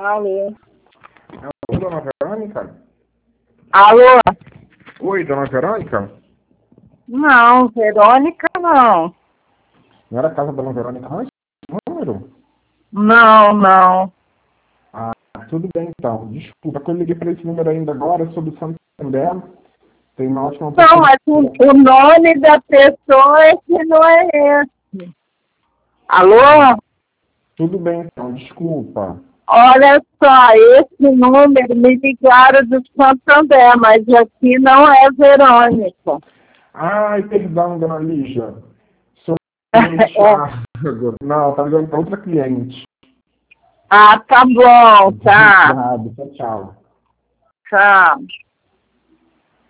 Alô? Alô, dona Verônica? Alô? Oi, dona Verônica? Não, Verônica não. Não era a casa da dona Verônica, não? Esse número? Não, não. Ah, tudo bem então. Desculpa que eu liguei para esse número ainda agora sobre o Santander. Tem uma ótima Não, oportunidade. mas o nome da pessoa é que não é esse. Alô? Tudo bem então, desculpa. Olha só, esse número me ligaram do Santander, mas aqui não é Verônica. Ai, perdão, dona Lígia. Sou o Thiago. Não, tá ligando para outra cliente. Ah, tá bom, tá. Obrigado, tchau, tchau. Tchau.